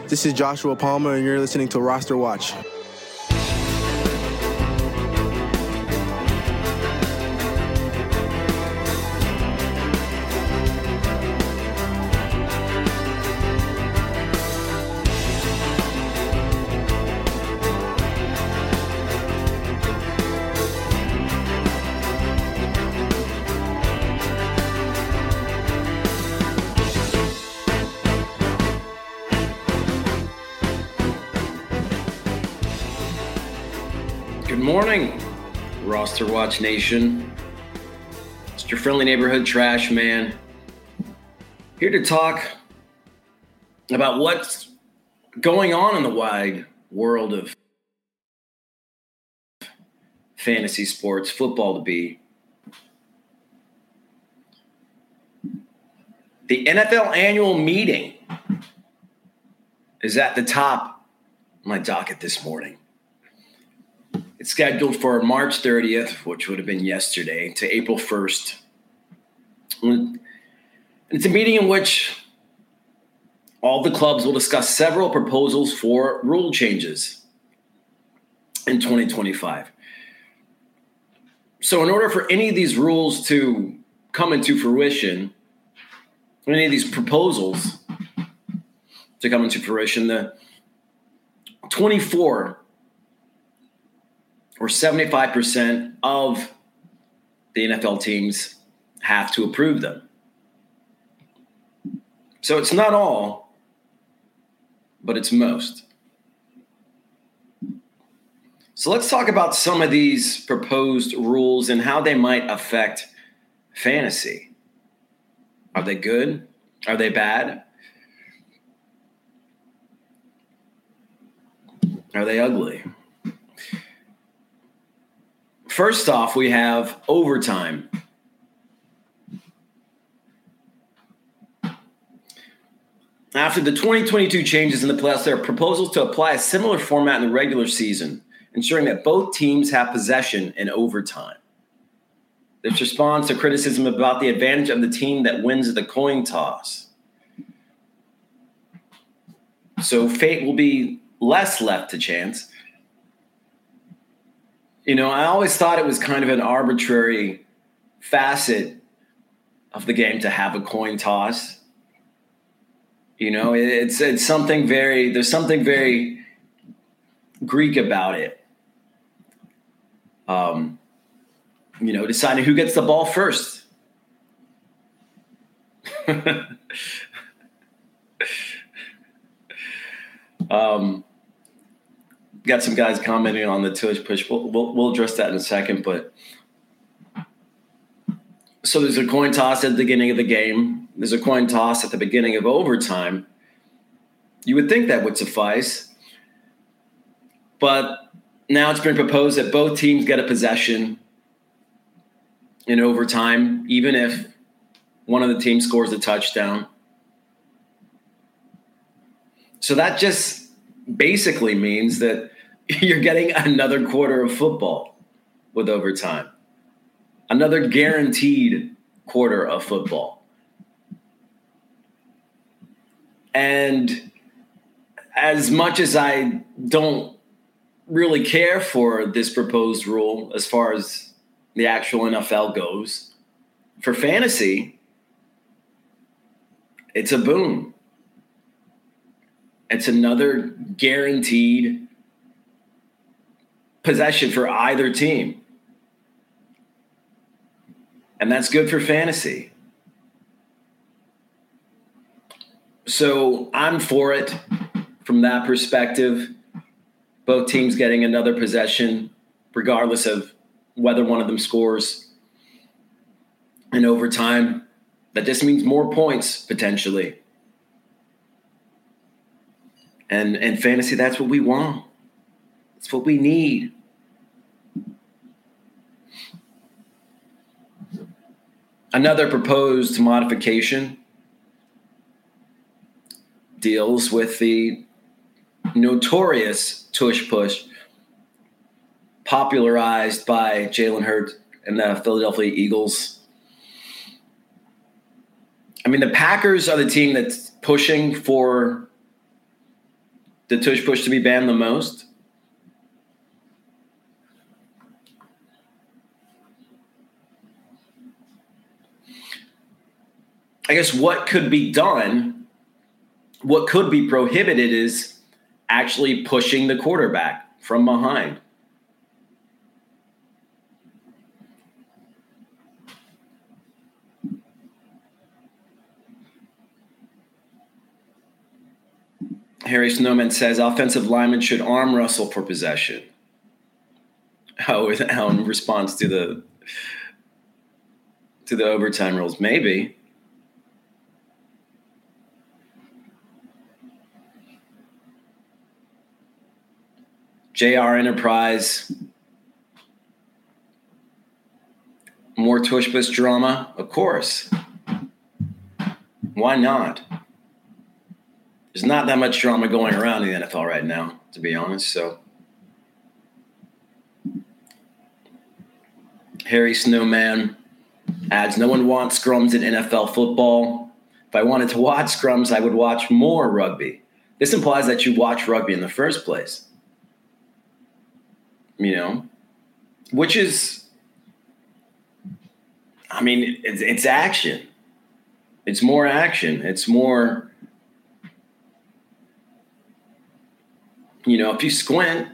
This is Joshua Palmer, and you're listening to Roster Watch. Good morning, Roster Watch Nation. It's your friendly neighborhood trash man. Here to talk about what's going on in the wide world of fantasy sports, football to be. The NFL annual meeting is at the top of my docket this morning. It's scheduled for March 30th, which would have been yesterday, to April 1st. It's a meeting in which all the clubs will discuss several proposals for rule changes in 2025. So in order for any of these rules to come into fruition, any of these proposals to come into fruition, the 24 or 75% of the NFL teams have to approve them. So it's not all, but it's most. So let's talk about some of these proposed rules and how they might affect fantasy. Are they good? Are they bad? Are they ugly? First off, we have overtime. After the 2022 changes in the playoffs, there are proposals to apply a similar format in the regular season, ensuring that both teams have possession in overtime. This responds to criticism about the advantage of the team that wins the coin toss. So fate will be less left to chance. You know, I always thought it was kind of an arbitrary facet of the game to have a coin toss. You know, it's something there's something very Greek about it. You know, deciding who gets the ball first. Got some guys commenting on the tush push. We'll address that in a second. But so there's a coin toss at the beginning of the game. There's a coin toss at the beginning of overtime. You would think that would suffice. But now it's been proposed that both teams get a possession in overtime, even if one of the teams scores a touchdown. So that just basically means that you're getting another quarter of football with overtime. Another guaranteed quarter of football. And as much as I don't really care for this proposed rule as far as the actual NFL goes, for fantasy, it's a boon. It's another guaranteed possession for either team. And that's good for fantasy. So I'm for it from that perspective. Both teams getting another possession, regardless of whether one of them scores in overtime. That just means more points, potentially. And in fantasy, that's what we want. It's what we need. Another proposed modification deals with the notorious tush push popularized by Jalen Hurts and the Philadelphia Eagles. I mean, the Packers are the team that's pushing for the tush push to be banned the most? I guess what could be done, what could be prohibited is actually pushing the quarterback from behind. Harry Snowman says offensive linemen should arm wrestle for possession. Oh, in response to the overtime rules, maybe. JR Enterprise, more tush push drama, of course. Why not? There's not that much drama going around in the NFL right now, to be honest. So, Harry Snowman adds, no one wants scrums in NFL football. If I wanted to watch scrums, I would watch more rugby. This implies that you watch rugby in the first place. You know, which is, I mean, it's action. It's more action. It's more, you know, if you squint,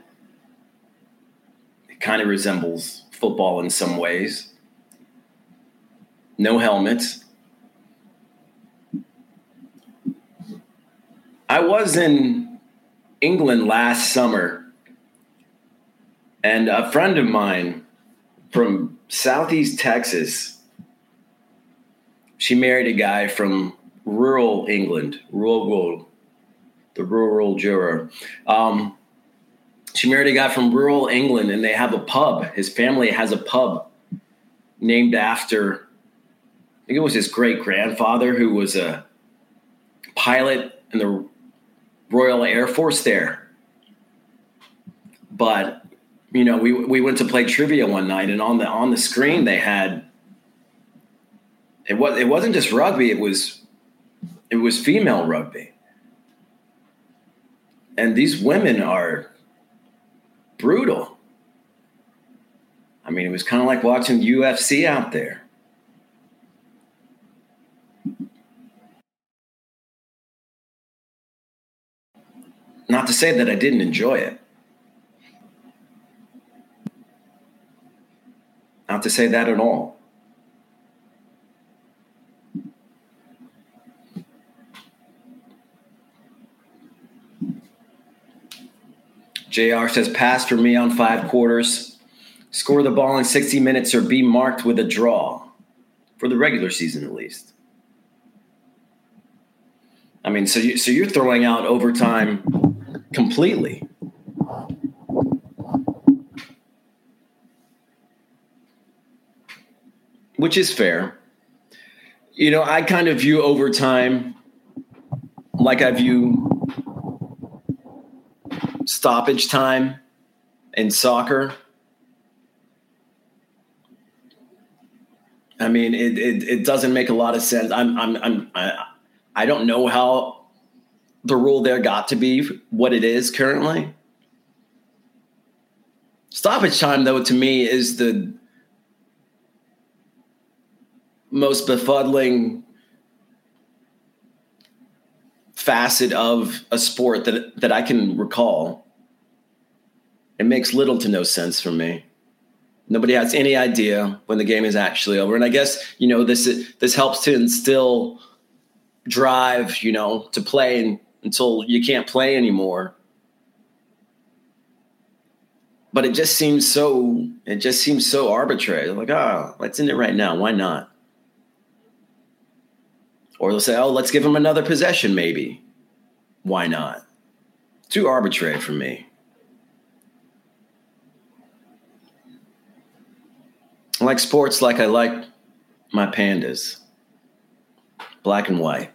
it kind of resembles football in some ways. No helmets. I was in England last summer, and a friend of mine from Southeast Texas, she married a guy from rural England, the rural juror. She married a guy from rural England, and they have a pub. His family has a pub named after, I think it was his great-grandfather, who was a pilot in the Royal Air Force there. But you know, we went to play trivia one night, and on the screen they had, it wasn't just rugby, it was female rugby. And these women are brutal. I mean, it was kind of like watching UFC out there. Not to say that I didn't enjoy it. Not to say that at all. JR says, pass for me on 5 quarters. Score the ball in 60 minutes or be marked with a draw. For the regular season, at least. I mean, so you're throwing out overtime completely. Which is fair. You know, I kind of view overtime like I view stoppage time in soccer. I mean, it doesn't make a lot of sense. I don't know how the rule there got to be what it is currently. Stoppage time, though, to me is the most befuddling facet of a sport that I can recall. It makes little to no sense for me. Nobody has any idea when the game is actually over. And I guess, you know, this helps to instill drive, you know, to play until you can't play anymore. But it just seems so arbitrary. Like, oh, let's end it right now. Why not? Or they'll say, oh, let's give them another possession, maybe. Why not? Too arbitrary for me. I like sports like I like my pandas. Black and white.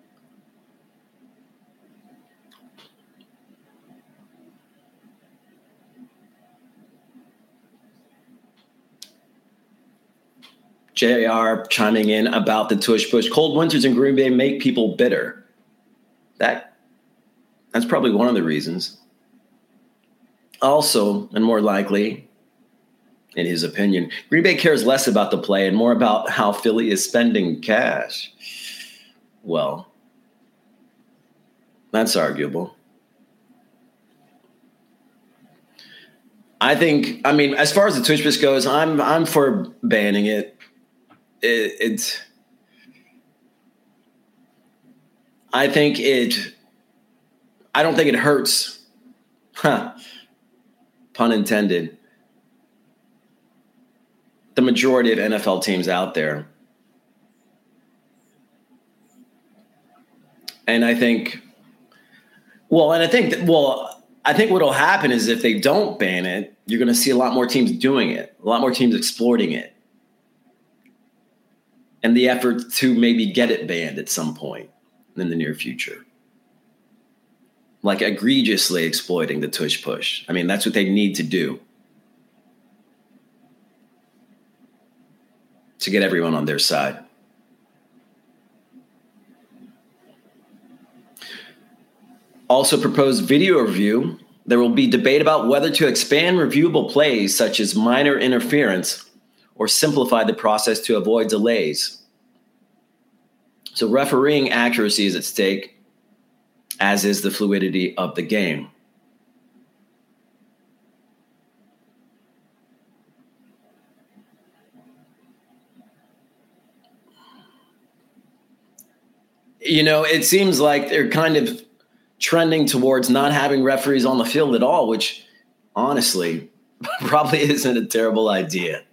JR chiming in about the tush push. Cold winters in Green Bay make people bitter. That That's probably one of the reasons. Also, and more likely, in his opinion, Green Bay cares less about the play and more about how Philly is spending cash. Well, that's arguable. I mean, as far as the tush push goes, I'm for banning it. I don't think it hurts. Pun intended. The majority of NFL teams out there. And I think what will happen is if they don't ban it, you're going to see a lot more teams doing it, a lot more teams exploiting it. And the effort to maybe get it banned at some point in the near future. Like egregiously exploiting the tush push. I mean, that's what they need to do to get everyone on their side. Also proposed video review. There will be debate about whether to expand reviewable plays such as minor interference or simplify the process to avoid delays. So refereeing accuracy is at stake, as is the fluidity of the game. You know, it seems like they're kind of trending towards not having referees on the field at all, which honestly probably isn't a terrible idea.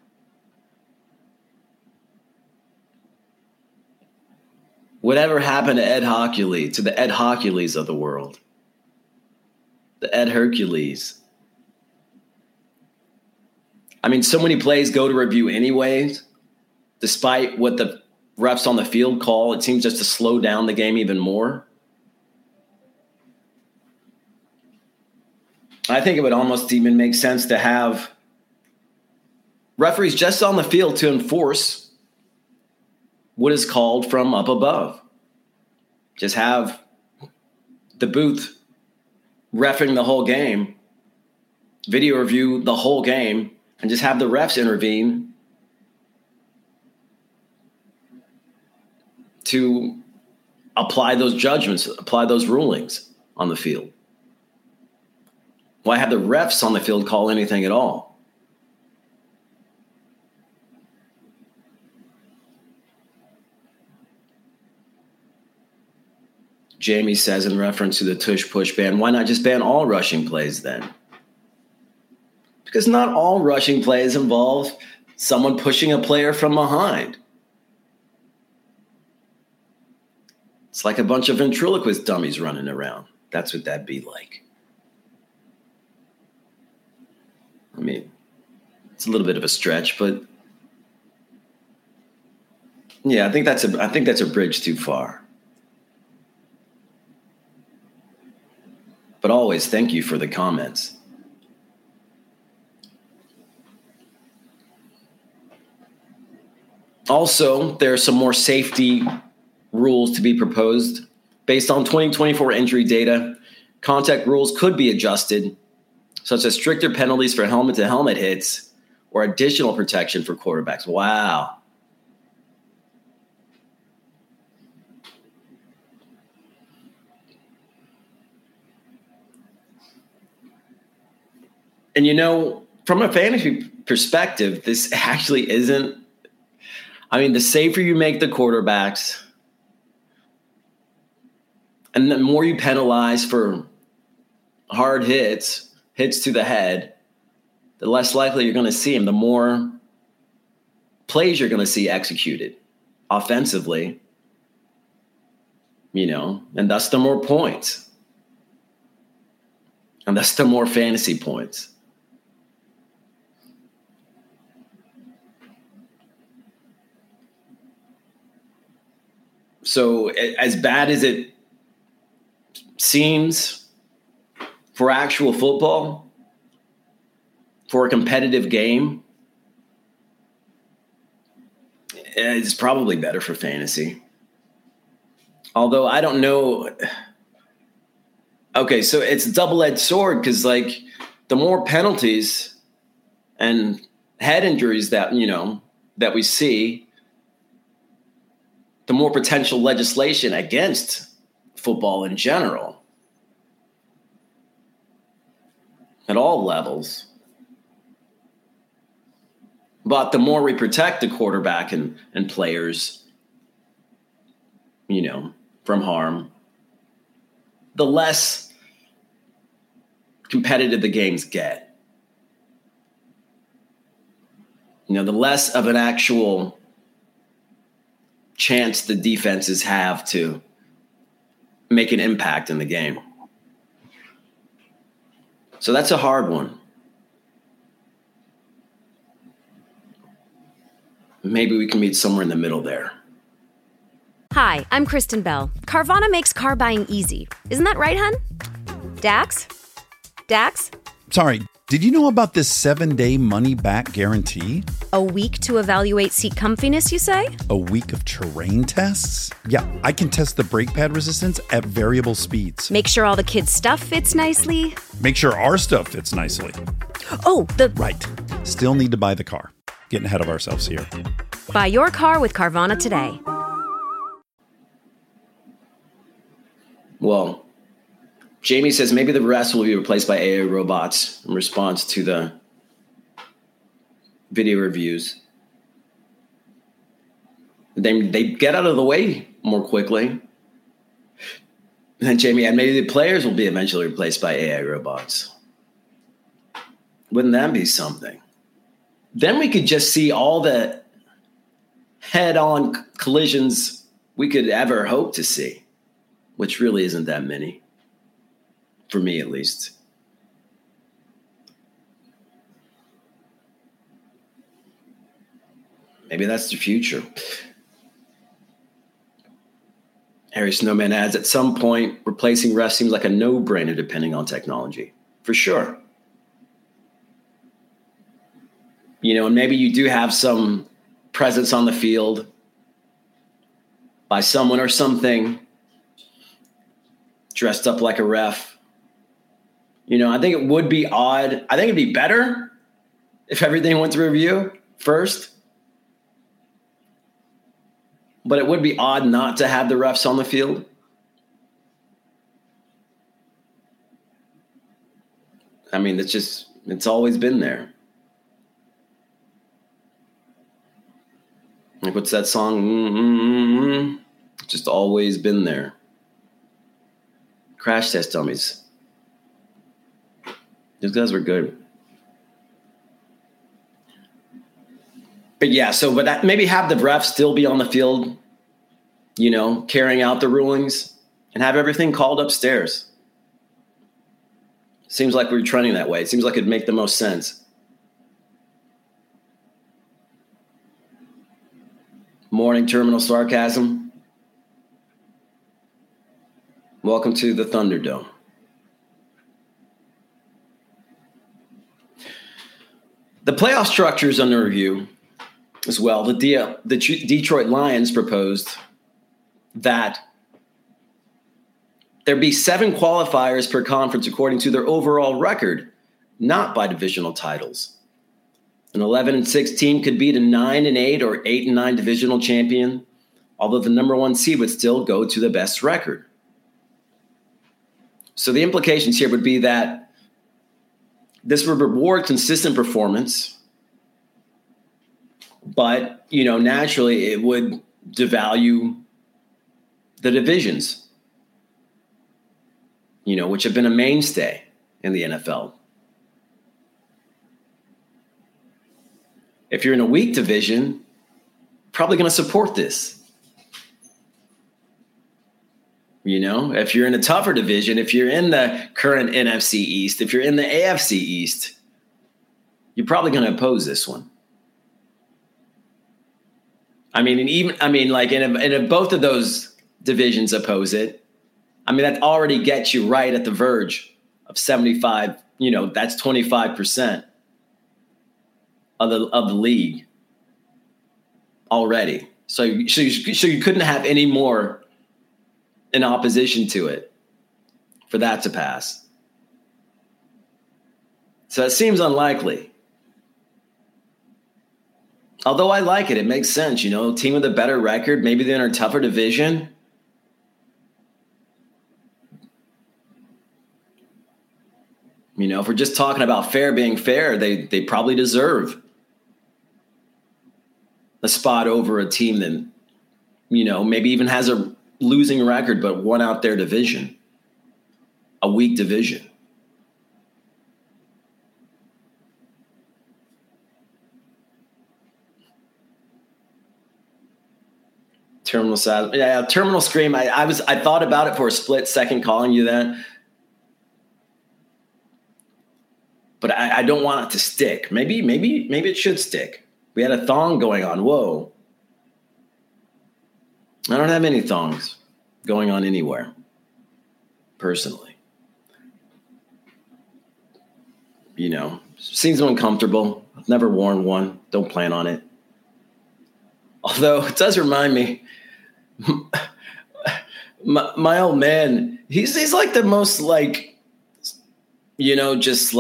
Whatever happened to Ed Hercules, to the Ed Hercules of the world? The Ed Hercules. I mean, so many plays go to review anyways, despite what the refs on the field call. It seems just to slow down the game even more. I think it would almost even make sense to have referees just on the field to enforce what is called from up above. Just have the booth reffing the whole game, video review the whole game, and just have the refs intervene to apply those judgments, apply those rulings on the field. Why have the refs on the field call anything at all? Jamie says in reference to the tush push ban, why not just ban all rushing plays then? Because not all rushing plays involve someone pushing a player from behind. It's like a bunch of ventriloquist dummies running around. That's what that'd be like. I mean, it's a little bit of a stretch, but yeah, I think that's a bridge too far. But always, thank you for the comments. Also, there are some more safety rules to be proposed. Based on 2024 injury data, contact rules could be adjusted, such as stricter penalties for helmet-to-helmet hits or additional protection for quarterbacks. Wow. And, you know, from a fantasy perspective, this actually isn't. I mean, the safer you make the quarterbacks and the more you penalize for hard hits to the head, the less likely you're going to see him, the more plays you're going to see executed offensively, you know, and thus the more points. And thus the more fantasy points. So as bad as it seems for actual football, for a competitive game, it's probably better for fantasy. Although I don't know. Okay, so it's a double-edged sword because, like, the more penalties and head injuries that we see, the more potential legislation against football in general at all levels. But the more we protect the quarterback and players, from harm, the less competitive the games get. The less of an actual chance the defenses have to make an impact in the game. So that's a hard one. Maybe we can meet somewhere in the middle there. Hi, I'm Kristen Bell. Carvana makes car buying easy. Isn't that right, hun? Dax? Sorry, did you know about this 7-day money-back guarantee? A week to evaluate seat comfiness, you say? A week of terrain tests? Yeah, I can test the brake pad resistance at variable speeds. Make sure all the kids' stuff fits nicely? Make sure our stuff fits nicely. Oh, Right. Still need to buy the car. Getting ahead of ourselves here. Buy your car with Carvana today. Well, Jamie says maybe the rest will be replaced by AI robots in response to the video reviews. They get out of the way more quickly. And then Jamie, and maybe the players will be eventually replaced by AI robots. Wouldn't that be something? Then we could just see all the head-on collisions we could ever hope to see, which really isn't that many. For me, at least. Maybe that's the future. Harry Snowman adds, at some point, replacing refs seems like a no-brainer depending on technology. For sure. And maybe you do have some presence on the field by someone or something dressed up like a ref. I think it would be odd. I think it'd be better if everything went through review first. But it would be odd not to have the refs on the field. I mean, it's always been there. Like, what's that song? It's just always been there. Crash test dummies. Those guys were good. But yeah, but maybe have the refs still be on the field, carrying out the rulings, and have everything called upstairs. Seems like we're trending that way. It seems like it'd make the most sense. Morning terminal sarcasm. Welcome to the Thunderdome. The playoff structure is under review as well. The Detroit Lions proposed that there be 7 qualifiers per conference according to their overall record, not by divisional titles. An 11-6 team could beat a 9-8 or 8-9 divisional champion, although the number 1 seed would still go to the best record. So the implications here would be that this would reward consistent performance, but, naturally it would devalue the divisions, which have been a mainstay in the NFL. If you're in a weak division, probably going to support this. If you're in a tougher division, if you're in the current NFC East, if you're in the AFC East, you're probably going to oppose this one. If both of those divisions oppose it, that already gets you right at the verge of 75. That's 25% of the league already. So you couldn't have any more in opposition to it for that to pass. So it seems unlikely. Although I like it. It makes sense. Team with a better record. Maybe they're in a tougher division. If we're just talking about fair being fair, they probably deserve a spot over a team that, maybe even has a losing record but won out their division, a weak division. Terminal size. Yeah, terminal scream. I thought about it for a split second calling you that. But I don't want it to stick. Maybe it should stick. We had a thong going on. Whoa. I don't have any thongs going on anywhere, personally. Seems uncomfortable. I've never worn one. Don't plan on it. Although it does remind me, my old man, he's like the most just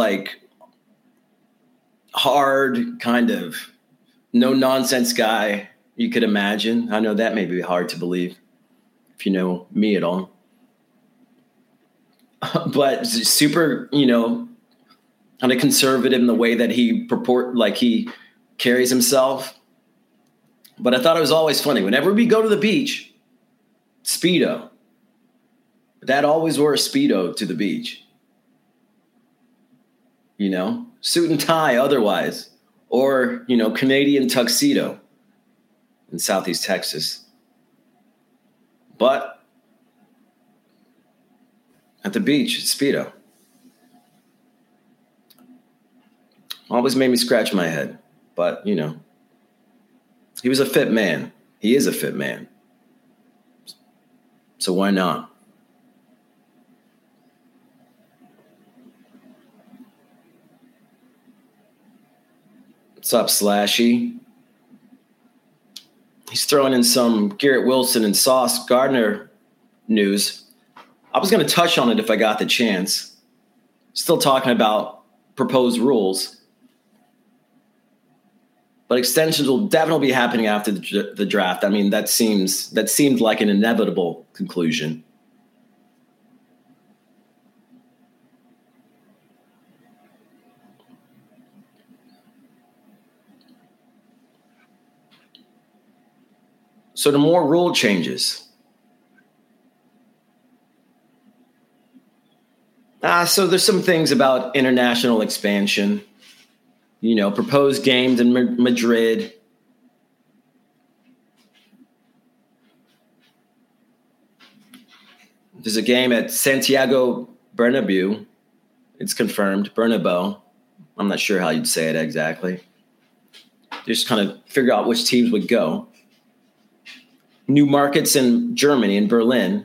hard kind of no nonsense guy you could imagine. I know that may be hard to believe if you know me at all. But super, kind of conservative in the way that he he carries himself. But I thought it was always funny. Whenever we go to the beach, Speedo. Dad always wore a Speedo to the beach. Suit and tie otherwise. Or, Canadian tuxedo in Southeast Texas. But at the beach, it's Speedo. Always made me scratch my head. But, he was a fit man. He is a fit man. So why not? What's up, Slashy? He's throwing in some Garrett Wilson and Sauce Gardner news. I was going to touch on it if I got the chance. Still talking about proposed rules. But extensions will definitely be happening after the draft. I mean, that seemed like an inevitable conclusion. So the more rule changes. So there's some things about international expansion. Proposed games in Madrid. There's a game at Santiago Bernabeu. It's confirmed, Bernabeu. I'm not sure how you'd say it exactly. Just kind of figure out which teams would go. New markets in Germany, in Berlin.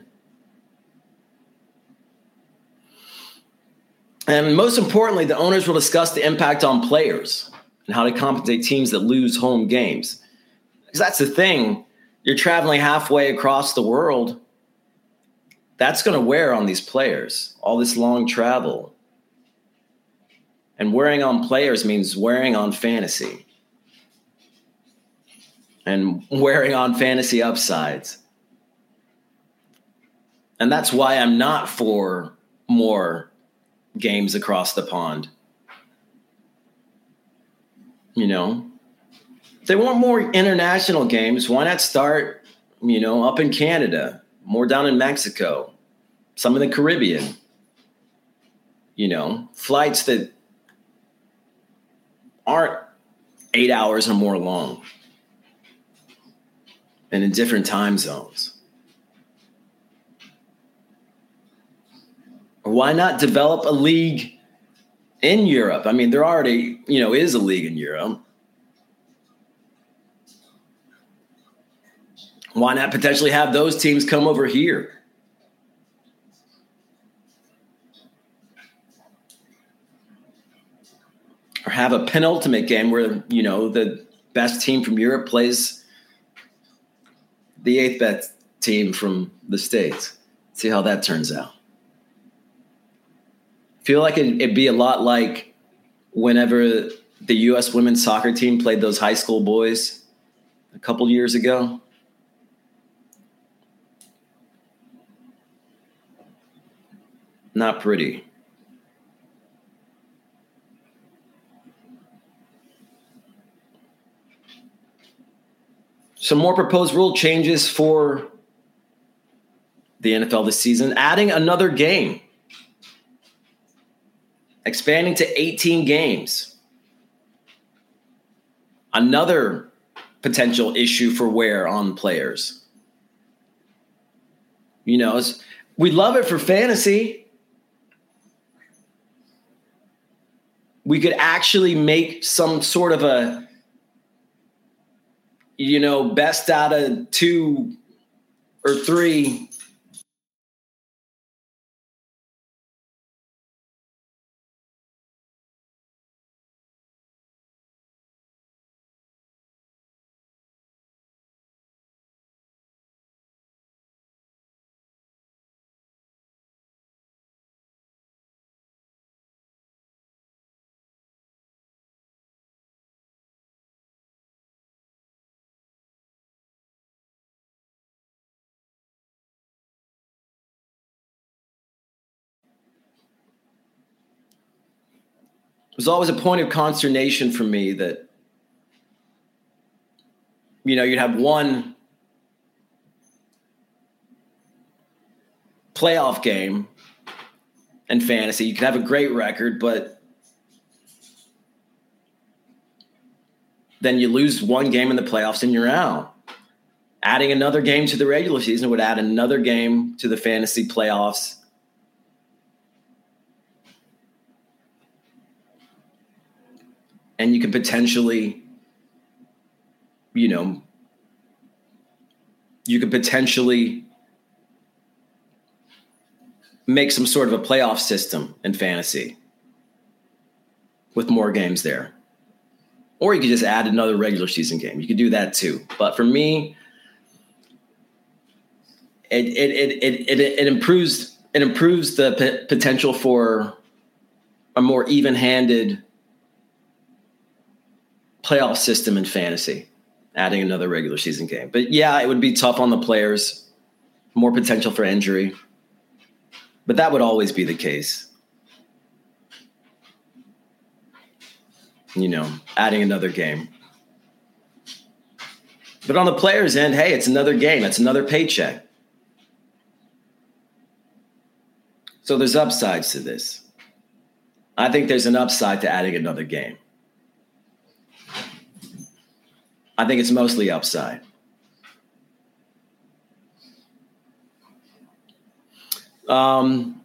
And most importantly, the owners will discuss the impact on players and how to compensate teams that lose home games. Because that's the thing. You're traveling halfway across the world. That's going to wear on these players, all this long travel. And wearing on players means wearing on fantasy. And wearing on fantasy upsides. And that's why I'm not for more games across the pond. They want more international games. Why not start, up in Canada, more down in Mexico, some in the Caribbean, flights that aren't 8 hours or more long and in different time zones. Why not develop a league in Europe? I mean, there already, is a league in Europe. Why not potentially have those teams come over here? Or have a penultimate game where, the best team from Europe plays the eighth best team from the States. See how that turns out. feel like it'd be a lot like whenever the U.S. women's soccer team played those high school boys a couple years ago. Not pretty. Some more proposed rule changes for the NFL this season, adding another game, expanding to 18 games. Another potential issue for wear on players. You know, we love it for fantasy. We could actually make some sort of a, you know, best out of 2 or 3. It was always a point of consternation for me that, you know, you'd have one playoff game in fantasy. You could have a great record, but then you lose one game in the playoffs and you're out. Adding another game to the regular season would add another game to the fantasy playoffs. And you could potentially, you know, make some sort of a playoff system in fantasy with more games there. Or you could just add another regular season game. You could do that too. But for me, it improves the potential for a more even-handed playoff system in fantasy, adding another regular season game. But yeah, it would be tough on the players, more potential for injury. But that would always be the case. You know, adding another game. But on the players' end, hey, it's another game. It's another paycheck. So there's upsides to this. I think there's an upside to adding another game. I think it's mostly upside. Some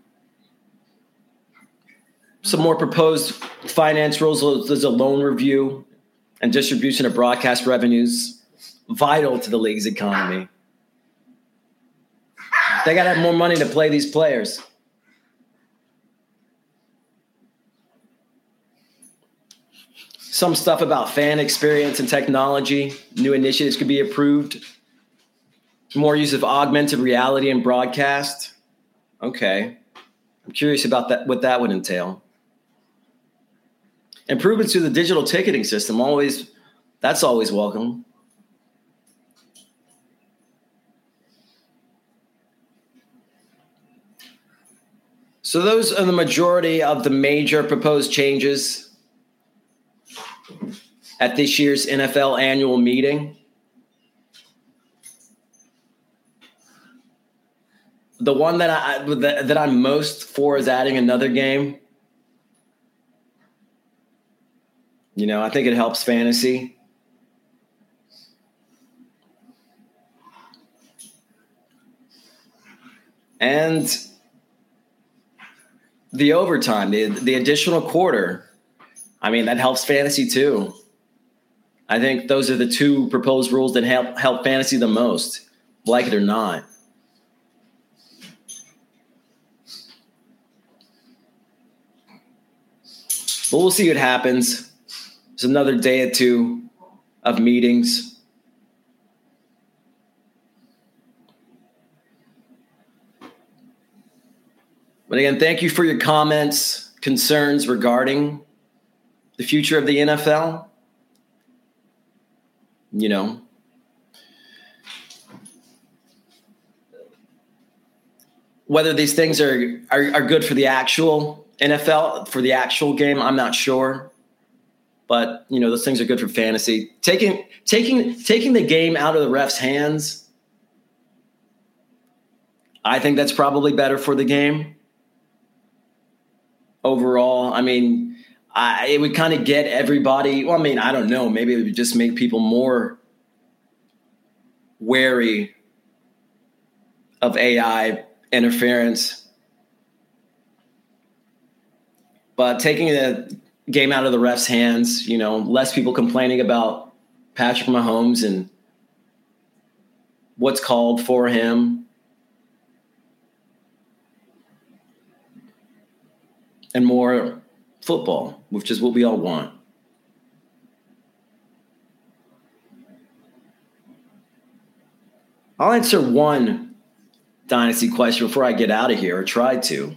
more proposed finance rules. There's a loan review and distribution of broadcast revenues, vital to the league's economy. They got to have more money to play these players. Some stuff about fan experience and technology. New initiatives could be approved. More use of augmented reality and broadcast. Okay. I'm curious about that, what that would entail. Improvements to the digital ticketing system. That's always welcome. So those are the majority of the major proposed changes at this year's NFL annual meeting. The one that I'm most for is adding another game. You know, I think it helps fantasy. And the overtime, the additional quarter, I mean, that helps fantasy too. I think those are the two proposed rules that help fantasy the most, like it or not. But we'll see what happens. It's another day or two of meetings. But again, thank you for your comments. concerns regarding the future of the NFL. You know, whether these things are good for the actual NFL, for the actual game, I'm not sure. But, you know, those things are good for fantasy. Taking the game out of the ref's hands, I think that's probably better for the game overall. I mean, it would kind of get everybody – well, I mean, I don't know. Maybe it would just make people more wary of AI interference. But taking the game out of the ref's hands, you know, less people complaining about Patrick Mahomes and what's called for him. And more football, which is what we all want. I'll answer one dynasty question before I get out of here, or try to.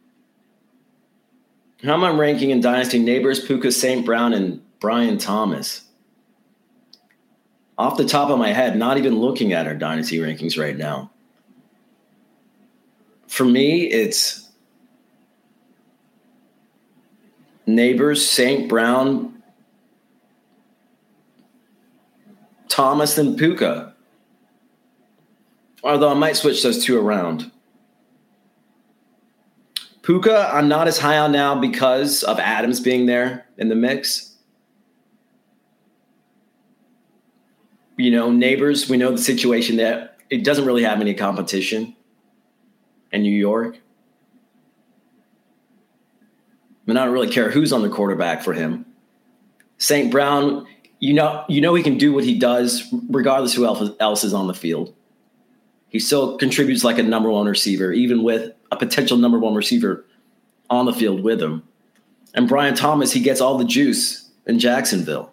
How am I ranking in dynasty? Neighbors, Puka, St. Brown, and Brian Thomas. Off the top of my head, not even looking at our dynasty rankings right now. For me, it's Neighbors, St. Brown, Thomas, and Puka. Although I might switch those two around. Puka, I'm not as high on now because of Adams being there in the mix. You know, Neighbors, we know the situation that it doesn't really have any competition in New York. I don't really care who's on the quarterback for him. St. Brown, you know he can do what he does regardless who else is on the field. He still contributes like a number one receiver, even with a potential number one receiver on the field with him. And Brian Thomas, he gets all the juice in Jacksonville.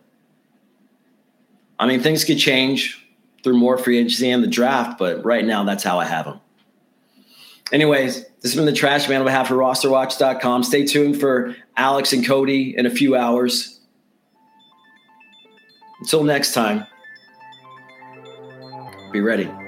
I mean, things could change through more free agency and the draft, but right now that's how I have him. Anyways, this has been the Trash Man on behalf of RosterWatch.com. Stay tuned for Alex and Cody in a few hours. Until next time, be ready.